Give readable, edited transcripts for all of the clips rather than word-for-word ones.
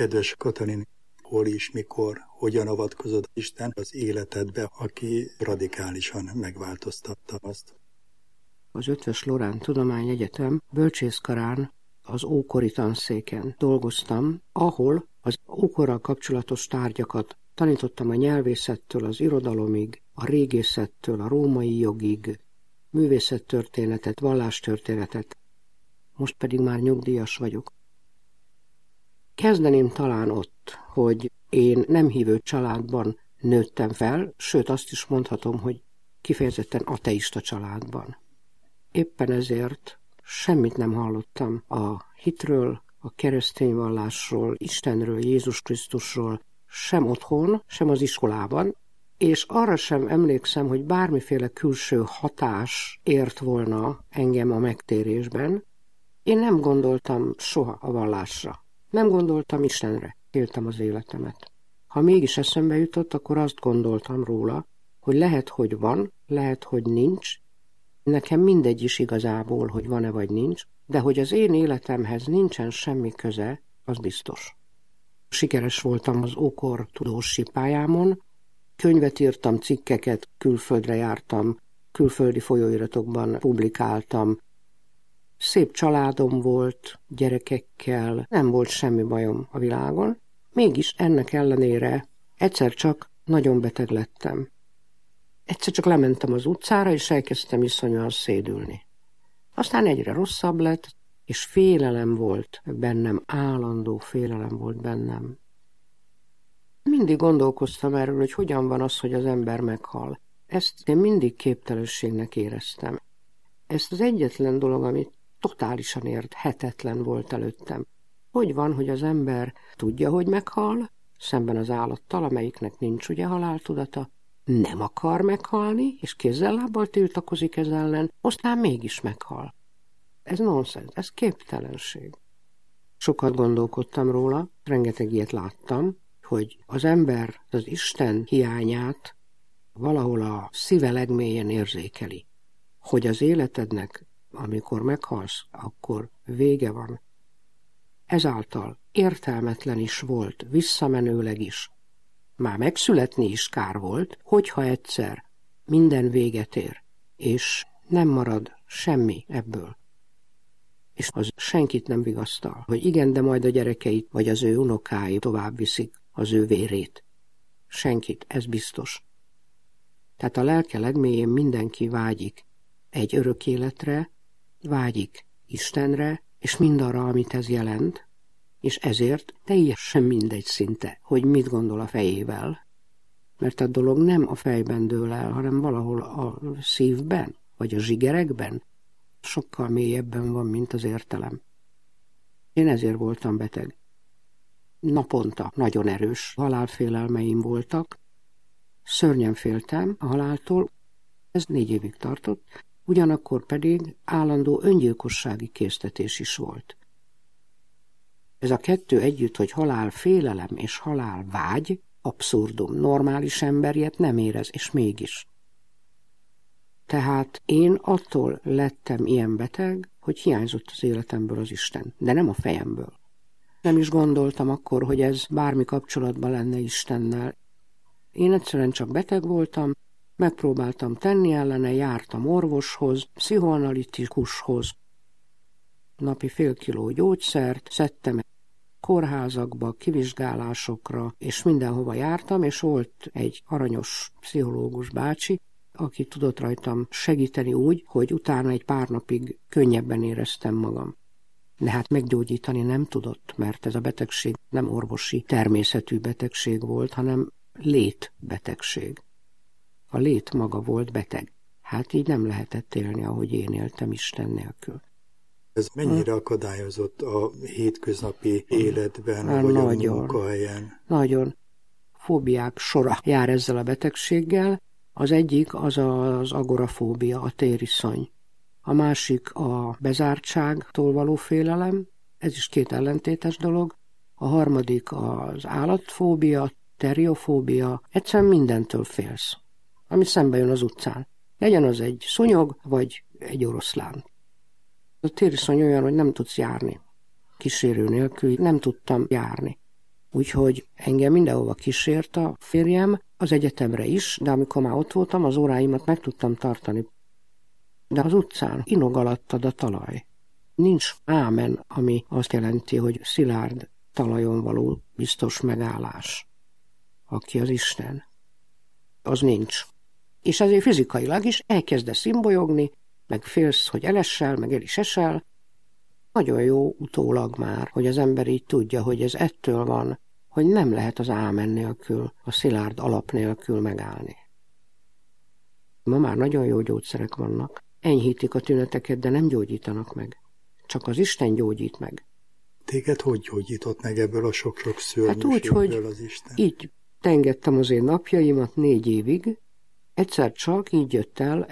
Kedves Katalin, hol is, mikor, hogyan avatkozott Isten az életedbe, aki radikálisan megváltoztatta azt? Az Eötvös Loránd Tudományegyetem bölcsészkarán az ókori tanszéken dolgoztam, ahol az ókorral kapcsolatos tárgyakat tanítottam a nyelvészettől az irodalomig, a régészettől a római jogig, művészettörténetet, vallástörténetet. Most pedig már nyugdíjas vagyok. Kezdeném talán ott, hogy én nem hívő családban nőttem fel, sőt azt is mondhatom, hogy kifejezetten ateista családban. Éppen ezért semmit nem hallottam a hitről, a keresztény vallásról, Istenről, Jézus Krisztusról, sem otthon, sem az iskolában, és arra sem emlékszem, hogy bármiféle külső hatás ért volna engem a megtérésben. Én nem gondoltam soha a vallásra. Nem gondoltam Istenre, éltem az életemet. Ha mégis eszembe jutott, akkor azt gondoltam róla, hogy lehet, hogy van, lehet, hogy nincs. Nekem mindegy is igazából, hogy van-e vagy nincs, de hogy az én életemhez nincsen semmi köze, az biztos. Sikeres voltam az ókor tudósi pályámon, könyvet írtam, cikkeket, külföldre jártam, külföldi folyóiratokban publikáltam. Szép családom volt, gyerekekkel, nem volt semmi bajom a világon. Mégis ennek ellenére egyszer csak nagyon beteg lettem. Egyszer csak lementem az utcára, és elkezdtem iszonyúan szédülni. Aztán egyre rosszabb lett, és félelem volt bennem, állandó félelem volt bennem. Mindig gondolkoztam erről, hogy hogyan van az, hogy az ember meghal. Ezt én mindig képtelenségnek éreztem. Ezt az egyetlen dolog, amit totálisan érthetetlen volt előttem. Hogy van, hogy az ember tudja, hogy meghal, szemben az állattal, amelyiknek nincs ugye haláltudata, nem akar meghalni, és kézzel-lábbal tiltakozik ez ellen, aztán mégis meghal. Ez nonsens, ez képtelenség. Sokat gondolkodtam róla, rengeteg ilyet láttam, hogy az ember az Isten hiányát valahol a szíve legmélyen érzékeli. Hogy az életednek, amikor meghalsz, akkor vége van. Ezáltal értelmetlen is volt, visszamenőleg is. Már megszületni is kár volt, hogyha egyszer minden véget ér, és nem marad semmi ebből. És az senkit nem vigasztal, hogy igen, de majd a gyerekeit, vagy az ő unokái tovább viszik az ő vérét. Senkit, ez biztos. Tehát a lelke legmélyén mindenki vágyik egy örök életre, vágyik Istenre, és mindarra, amit ez jelent, és ezért teljesen mindegy szinte, hogy mit gondol a fejével. Mert a dolog nem a fejben dől el, hanem valahol a szívben, vagy a zsigerekben. Sokkal mélyebben van, mint az értelem. Én ezért voltam beteg. Naponta nagyon erős halálfélelmeim voltak. Szörnyen féltem a haláltól. Ez 4 évig tartott, ugyanakkor pedig állandó öngyilkossági késztetés is volt. Ez a kettő együtt, hogy halálfélelem és halálvágy, abszurdum, normális ember ilyet nem érez, és mégis. Tehát én attól lettem ilyen beteg, hogy hiányzott az életemből az Isten, de nem a fejemből. Nem is gondoltam akkor, hogy ez bármi kapcsolatban lenne Istennel. Én egyszerűen csak beteg voltam, megpróbáltam tenni ellene, jártam orvoshoz, pszichoanalitikushoz, napi fél kiló gyógyszert, szedtem kórházakba, kivizsgálásokra, és mindenhova jártam, és volt egy aranyos pszichológus bácsi, aki tudott rajtam segíteni úgy, hogy utána egy pár napig könnyebben éreztem magam. De hát meggyógyítani nem tudott, mert ez a betegség nem orvosi természetű betegség volt, hanem létbetegség. A lét maga volt beteg. Hát így nem lehetett élni, ahogy én éltem Isten nélkül. Ez mennyire akadályozott a hétköznapi életben, vagy nagyon, a munkahelyen? Nagyon. Fóbiák sora jár ezzel a betegséggel. Az egyik az az agorafóbia, a tériszony. A másik a bezártságtól való félelem, ez is 2 ellentétes dolog. A harmadik az állatfóbia, teriofóbia, egyszerűen mindentől félsz, ami szembe jön az utcán. Legyen az egy szúnyog, vagy egy oroszlán. A tériszony olyan, hogy nem tudsz járni. Kísérő nélkül nem tudtam járni. Úgyhogy engem mindenhova kísért a férjem, az egyetemre is, de amikor már ott voltam, az óráimat meg tudtam tartani. De az utcán inog alattad a talaj. Nincs ámen, ami azt jelenti, hogy szilárd talajon való biztos megállás. Aki az Isten. Az nincs. És ezért fizikailag is elkezdesz szimbolyogni, meg félsz, hogy elessel, meg el is esel. Nagyon jó utólag már, hogy az ember így tudja, hogy ez ettől van, hogy nem lehet az ámen nélkül, a szilárd alap nélkül megállni. Ma már nagyon jó gyógyszerek vannak. Enyhítik a tüneteket, de nem gyógyítanak meg. Csak az Isten gyógyít meg. Téged hogy gyógyított meg ebből a sok-sok szörnyűségből az Isten? Így tengettem az én napjaimat 4 évig. Egyszer csak így jött el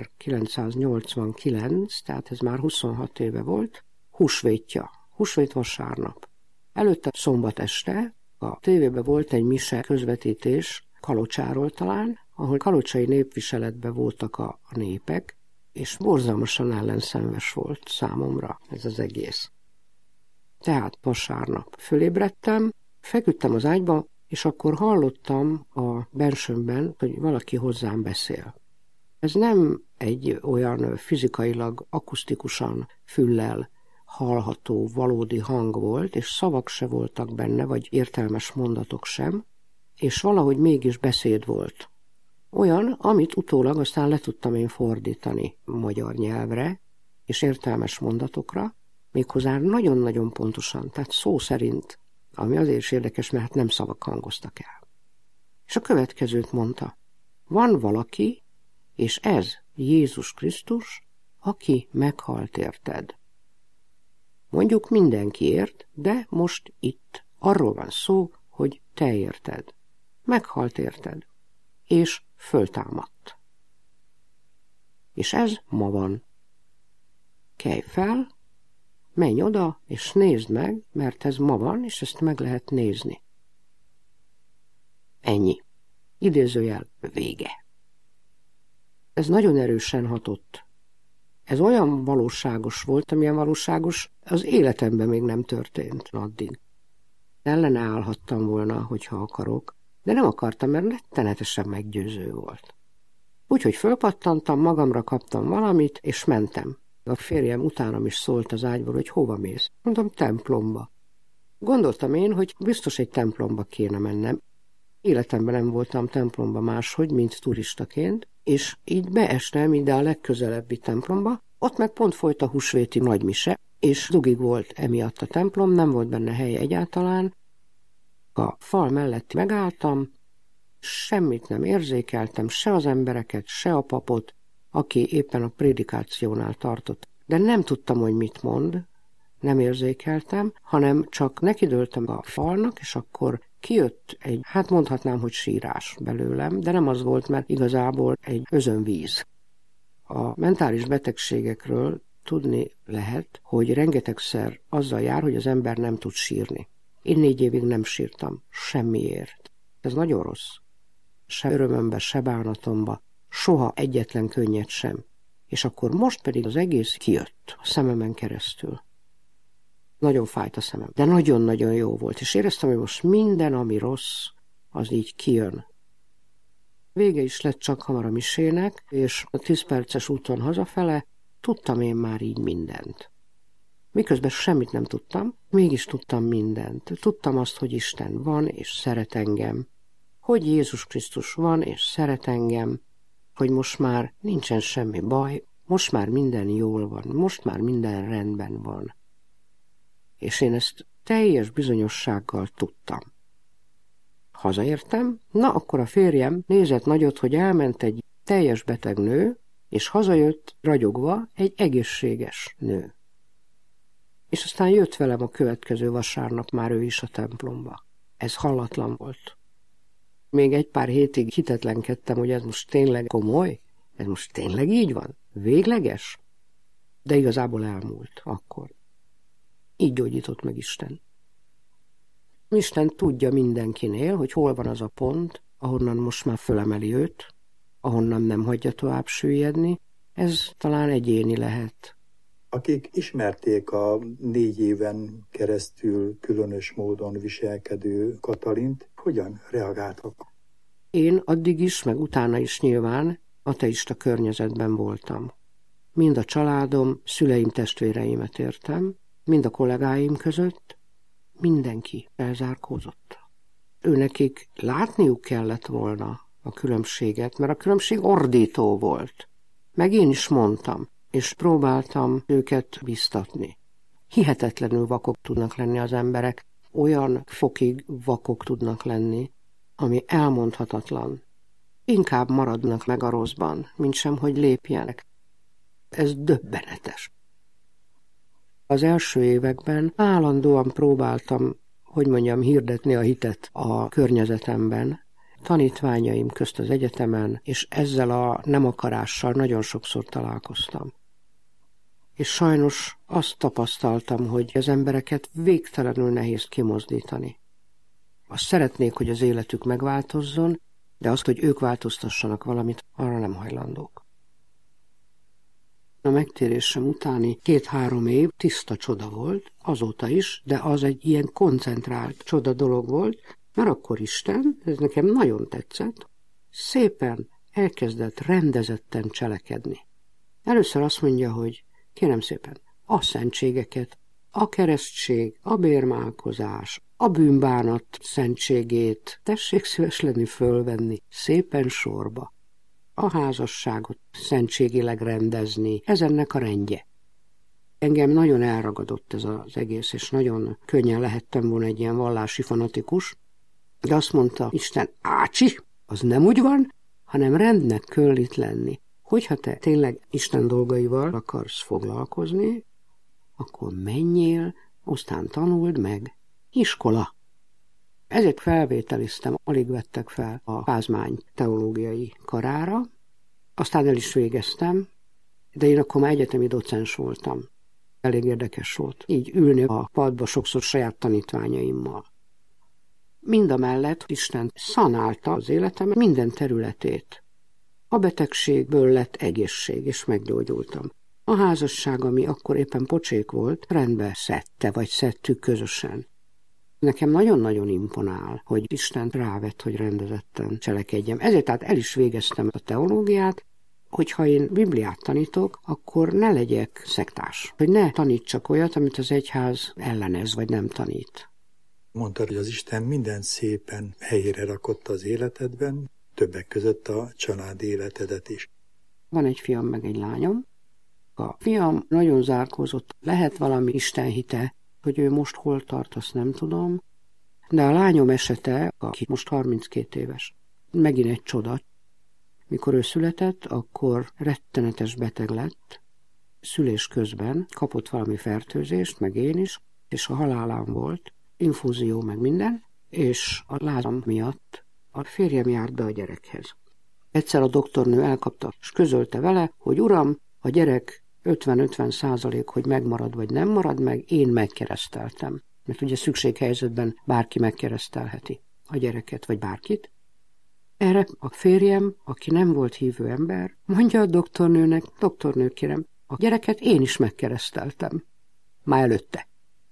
1989, tehát ez már 26 éve volt, húsvétja, húsvét vasárnap. Előtte szombat este a tévében volt egy mise közvetítés Kalocsáról talán, ahol kalocsai népviseletben voltak a népek, és borzalmasan ellenszenves volt számomra ez az egész. Tehát vasárnap fölébredtem, feküdtem az ágyba, és akkor hallottam a bensőmben, hogy valaki hozzám beszél. Ez nem egy olyan fizikailag, akusztikusan, füllel hallható, valódi hang volt, és szavak se voltak benne, vagy értelmes mondatok sem, és valahogy mégis beszéd volt. Olyan, amit utólag aztán le tudtam én fordítani magyar nyelvre, és értelmes mondatokra, méghozzá nagyon-nagyon pontosan, tehát szó szerint, ami azért is érdekes, mert hát nem szavak hangoztak el. És a következőt mondta: van valaki, és ez Jézus Krisztus, aki meghalt érted. Mondjuk mindenkiért, de most itt arról van szó, hogy te érted. Meghalt érted, és föltámadt. És ez ma van. Kelj fel, menj oda, és nézd meg, mert ez ma van, és ezt meg lehet nézni. Ennyi. Idézőjel vége. Ez nagyon erősen hatott. Ez olyan valóságos volt, amilyen valóságos az életemben még nem történt addig. Ellene állhattam volna, hogyha akarok, de nem akartam, mert rettenetesen meggyőző volt. Úgyhogy fölpattantam, magamra kaptam valamit, és mentem. A férjem utánam is szólt az ágyból, hogy hova mész. Mondtam, templomba. Gondoltam én, hogy biztos egy templomba kéne mennem. Életemben nem voltam templomba máshogy, mint turistaként, és így beestem ide a legközelebbi templomba, ott meg pont folyt a húsvéti nagymise, és dugig volt emiatt a templom, nem volt benne hely egyáltalán. A fal mellett megálltam, semmit nem érzékeltem, se az embereket, se a papot, aki éppen a prédikációnál tartott. De nem tudtam, hogy mit mond, nem érzékeltem, hanem csak nekidőltem a falnak, és akkor kijött egy, hát mondhatnám, hogy sírás belőlem, de nem az volt, mert igazából egy özönvíz. A mentális betegségekről tudni lehet, hogy rengetegszer azzal jár, hogy az ember nem tud sírni. Én 4 évig nem sírtam, semmiért. Ez nagyon rossz. Se örömömbe, se bánatomba, soha egyetlen könnyet sem. És akkor most pedig az egész kijött a szememen keresztül. Nagyon fájt a szemem, de nagyon-nagyon jó volt, és éreztem, hogy most minden, ami rossz, az így kijön. Vége is lett csak hamar a misének, és a 10 perces úton hazafele tudtam én már így mindent. Miközben semmit nem tudtam, mégis tudtam mindent. Tudtam azt, hogy Isten van és szeret engem, hogy Jézus Krisztus van és szeret engem, hogy most már nincsen semmi baj, most már minden jól van, most már minden rendben van. És én ezt teljes bizonyossággal tudtam. Hazaértem, na akkor a férjem nézett nagyot, hogy elment egy teljes beteg nő, és hazajött ragyogva egy egészséges nő. És aztán jött velem a következő vasárnap már ő is a templomba. Ez hallatlan volt. Még egy pár hétig hitetlenkedtem, hogy ez most tényleg komoly, ez most tényleg így van, végleges. De igazából elmúlt akkor. Így gyógyított meg Isten. Isten tudja mindenkinél, hogy hol van az a pont, ahonnan most már fölemeli őt, ahonnan nem hagyja tovább süllyedni. Ez talán egyéni lehet. akik ismerték a 4 éven keresztül különös módon viselkedő Katalint, hogyan reagáltak? Én addig is, meg utána is nyilván ateista környezetben voltam. Mind a családom, szüleim, testvéreimet értem, mind a kollégáim között, mindenki elzárkózott. Őnekik látniuk kellett volna a különbséget, mert a különbség ordító volt. Meg én is mondtam, és próbáltam őket biztatni. Hihetetlenül vakok tudnak lenni az emberek, olyan fokig vakok tudnak lenni, ami elmondhatatlan. Inkább maradnak meg a rosszban, mint sem, hogy lépjenek. Ez döbbenetes. Az első években állandóan próbáltam, hirdetni a hitet a környezetemben, tanítványaim közt az egyetemen, és ezzel a nem akarással nagyon sokszor találkoztam. És sajnos azt tapasztaltam, hogy az embereket végtelenül nehéz kimozdítani. Azt szeretnék, hogy az életük megváltozzon, de azt, hogy ők változtassanak valamit, arra nem hajlandók. A megtérésem utáni 2-3 év tiszta csoda volt, azóta is, de az egy ilyen koncentrált csoda dolog volt, mert akkor Isten, ez nekem nagyon tetszett, szépen elkezdett rendezetten cselekedni. Először azt mondja, hogy kérem szépen, a szentségeket, a keresztség, a bérmálkozás, a bűnbánat szentségét tessék szíves lenni fölvenni szépen sorba. A házasságot szentségileg rendezni, ez ennek a rendje. Engem nagyon elragadott ez az egész, és nagyon könnyen lehettem volna egy ilyen vallási fanatikus, de azt mondta Isten, ácsi, az nem úgy van, hanem rendnek kell itt lenni. Hogyha te tényleg Isten dolgaival akarsz foglalkozni, akkor menjél, aztán tanuld meg. Iskola. Ezért felvételiztem, alig vettek fel a Pázmány teológiai karára, aztán el is végeztem, de én akkor már egyetemi docens voltam. Elég érdekes volt így ülni a padba sokszor saját tanítványaimmal. Mindamellett Isten szanálta az életem minden területét. A betegségből lett egészség, és meggyógyultam. A házasság, ami akkor éppen pocsék volt, rendbe szedte, vagy szedtük közösen. Nekem nagyon-nagyon imponál, hogy Isten rávett, hogy rendezetten cselekedjem. Ezért tehát el is végeztem a teológiát, hogyha én Bibliát tanítok, akkor ne legyek szektás. Hogy ne tanítsak olyat, amit az egyház ellenez, vagy nem tanít. Mondtad, hogy az Isten minden szépen helyére rakott az életedben, többek között a családi életedet is. Van egy fiam, meg egy lányom. A fiam nagyon zárkózott, lehet valami istenhite, hogy ő most hol tart, azt nem tudom, de a lányom esete, aki most 32 éves, megint egy csoda. Mikor ő született, akkor rettenetes beteg lett, szülés közben kapott valami fertőzést, meg én is, és a halálán volt, infúzió, meg minden, és a lázam miatt a férjem járt be a gyerekhez. Egyszer a doktornő elkapta, és közölte vele, hogy uram, a gyerek 50-50%, hogy megmarad vagy nem marad meg, én megkereszteltem. Mert ugye szükséghelyzetben bárki megkeresztelheti a gyereket, vagy bárkit. Erre a férjem, aki nem volt hívő ember, mondja a doktornőnek, doktornő kérem, a gyereket én is megkereszteltem. Már előtte.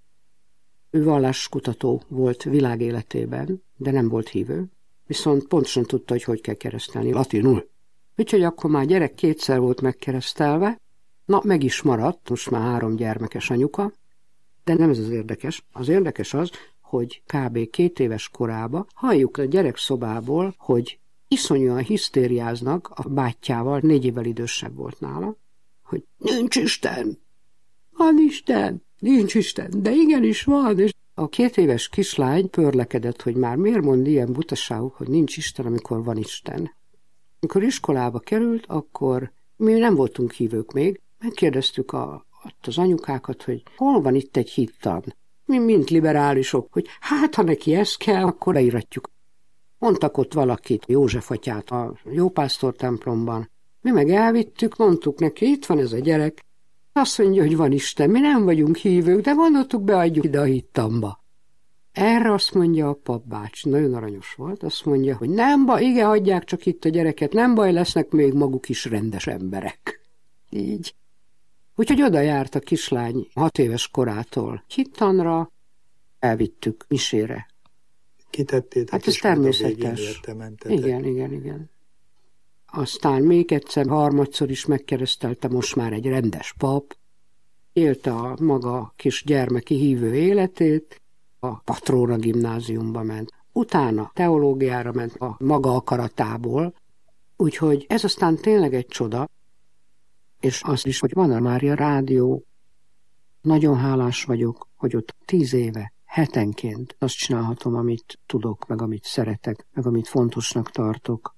Ő valláskutató volt világéletében, de nem volt hívő, viszont pontosan tudta, hogy kell keresztelni latinul. Úgyhogy akkor már gyerek 2-szer volt megkeresztelve, na, meg is maradt, most már 3 gyermekes anyuka, de nem ez az érdekes. Az érdekes az, hogy kb. 2 éves korában halljuk a gyerekszobából, hogy iszonyúan hisztériáznak a bátyjával, 4 évvel idősebb volt nála, hogy nincs Isten, van Isten, nincs Isten, de igenis van, és a 2 éves kislány pörlekedett, hogy már miért mond ilyen butaságuk, hogy nincs Isten, amikor van Isten. Amikor iskolába került, akkor mi nem voltunk hívők még, megkérdeztük az anyukákat, hogy hol van itt egy hittan. Mi mint liberálisok, hogy hát, ha neki ez kell, akkor leíratjuk. Mondtak ott valakit, József atyát a Jópásztor templomban. Mi meg elvittük, mondtuk neki, itt van ez a gyerek. Azt mondja, hogy van Isten, mi nem vagyunk hívők, de gondoltuk, beadjuk ide a hittamba. Erre azt mondja a papbács, nagyon aranyos volt, azt mondja, hogy nem baj, igen, hagyják csak itt a gyereket, nem baj, lesznek még maguk is rendes emberek. Így. Úgyhogy oda járt a kislány 6 éves korától hittanra, elvittük misére. Kitettétek, hát ez és majd a végén természetes. értementetek. Igen. Aztán még egyszer, harmadszor is megkeresztelte, most már egy rendes pap, élte a maga kis gyermeki hívő életét, a Patróna gimnáziumba ment. Utána teológiára ment a maga akaratából, úgyhogy ez aztán tényleg egy csoda, és az is, hogy van a Mária Rádió. Nagyon hálás vagyok, hogy ott 10 éve, hetenként azt csinálhatom, amit tudok, meg amit szeretek, meg amit fontosnak tartok.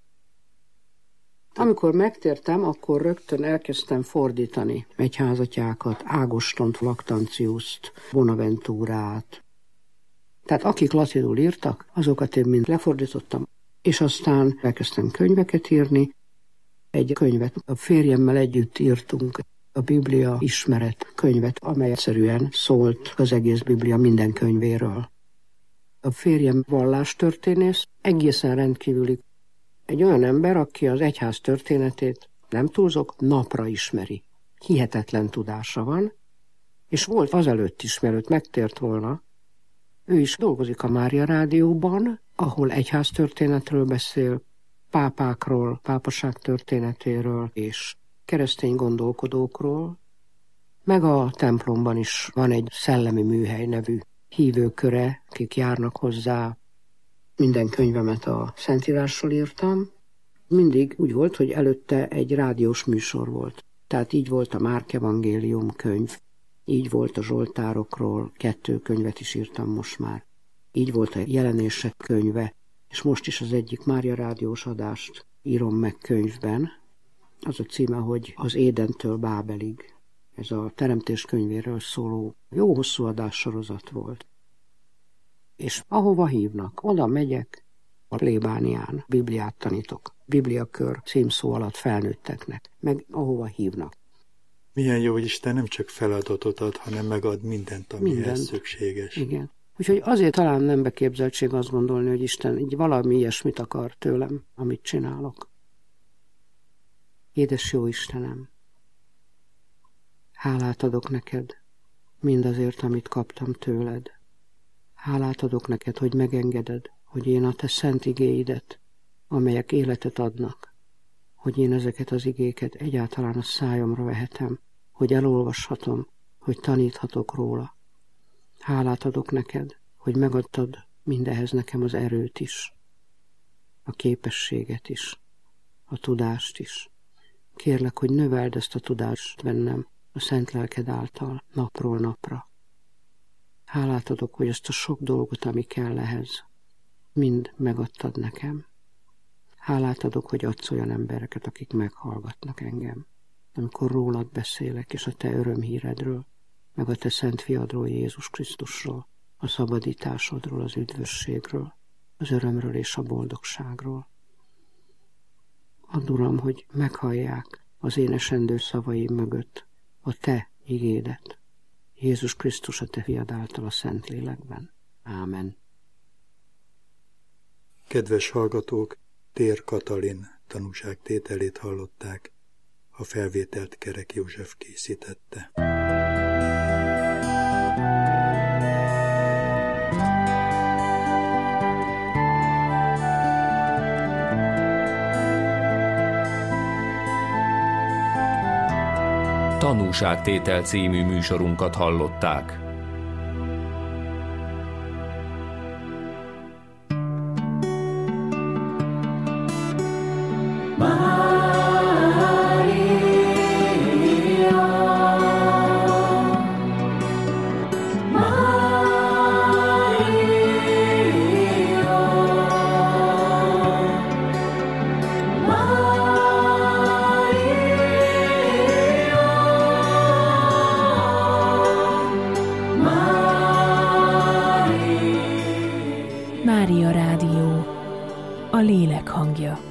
Amikor megtértem, akkor rögtön elkezdtem fordítani egyházatyákat, Ágostont, Lactantiust, Bonaventúrát. Tehát akik latinul írtak, azokat én mind lefordítottam, és aztán elkezdtem könyveket írni. Egy könyvet a férjemmel együtt írtunk, a Biblia ismeret könyvet, amely egyszerűen szólt az egész Biblia minden könyvéről. A férjem vallástörténész, egészen rendkívüli. Egy olyan ember, aki az egyház történetét, nem túlzok, napra ismeri. Hihetetlen tudása van, és volt azelőtt is, mielőtt megtért volna. Ő is dolgozik a Mária Rádióban, ahol egyház történetről beszél, pápákról, pápaság történetéről és keresztény gondolkodókról, meg a templomban is van egy szellemi műhely nevű hívőköre, akik járnak hozzá. Minden könyvemet a Szentírásról írtam. Mindig úgy volt, hogy előtte egy rádiós műsor volt. Tehát így volt a Márk evangélium könyv, így volt a Zsoltárokról, 2 könyvet is írtam most már. Így volt a Jelenések könyve, és most is az egyik Mária Rádiós adást írom meg könyvben. Az a címe, hogy Az Édentől Bábelig. Ez a Teremtés könyvéről szóló jó hosszú adássorozat volt. És ahova hívnak, oda megyek, a plébánián Bibliát tanítok. Bibliakör címszó alatt felnőtteknek, meg ahova hívnak. Milyen jó, hogy Isten nem csak feladatot ad, hanem megad mindent, amihez szükséges. Igen. Úgyhogy azért talán nem beképzeltség azt gondolni, hogy Isten így valami ilyesmit akar tőlem, amit csinálok. Édes jó Istenem, hálát adok neked mindazért, amit kaptam tőled. Hálát adok neked, hogy megengeded, hogy én a te szent igéidet, amelyek életet adnak, hogy én ezeket az igéket egyáltalán a szájomra vehetem, hogy elolvashatom, hogy taníthatok róla. Hálát adok neked, hogy megadtad mindehez nekem az erőt is, a képességet is, a tudást is. Kérlek, hogy növeld ezt a tudást bennem a szent lelked által, napról napra. Hálát adok, hogy ezt a sok dolgot, ami kell ehhez, mind megadtad nekem. Hálát adok, hogy adsz olyan embereket, akik meghallgatnak engem, amikor rólad beszélek, és a te örömhíredről, meg a te szent fiadról, Jézus Krisztusról, a szabadításodról, az üdvösségről, az örömről és a boldogságról. Add, Uram, hogy meghallják az én esendő szavaim mögött a te igédet, Jézus Krisztus a te fiad által a Szentlélekben. Ámen. Kedves hallgatók, Tér Katalin tanúságtételét hallották, a felvételt Kerek József készítette. Tanúságtétel című műsorunkat hallották. Mária Rádió, a lélek hangja.